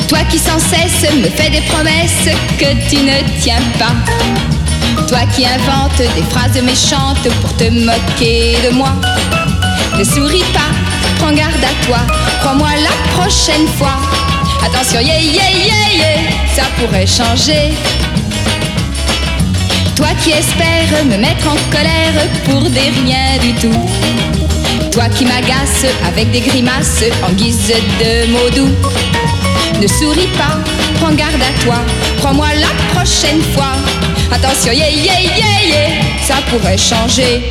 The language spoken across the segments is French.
Toi qui sans cesse me fais des promesses que tu ne tiens pas. Toi qui inventes des phrases méchantes pour te moquer de moi. Ne souris pas, prends garde à toi, crois-moi la prochaine fois. Attention, yeah, yeah, yeah, yeah, ça pourrait changer. Toi qui espères me mettre en colère pour des rien du tout. Toi qui m'agaces avec des grimaces en guise de mots doux. Ne souris pas, prends garde à toi, crois-moi la prochaine fois. Attention, yeah, yeah, yeah, yeah, ça pourrait changer.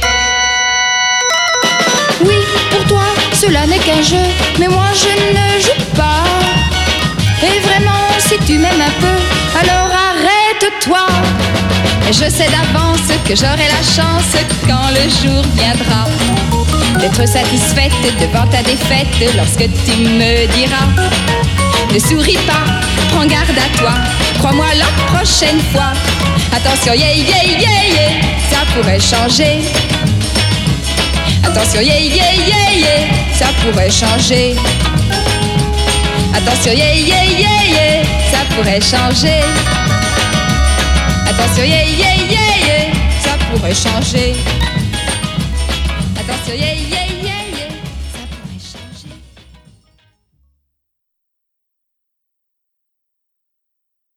Oui, pour toi, cela n'est qu'un jeu, mais moi je ne joue pas. Et vraiment, si tu m'aimes un peu, alors arrête-toi. Et je sais d'avance que j'aurai la chance quand le jour viendra d'être satisfaite devant ta défaite lorsque tu me diras. Ne souris pas, prends garde à toi, crois-moi la prochaine fois. Attention, yeah, yeah, yeah, yeah, ça pourrait changer. Attention, yeah, yeah, yeah, yeah, ça pourrait changer. Attention, yeah, yeah, yeah, yeah, ça pourrait changer. Attention, yeah, yeah, yeah, yeah, ça pourrait changer. Attention, yeah, yeah.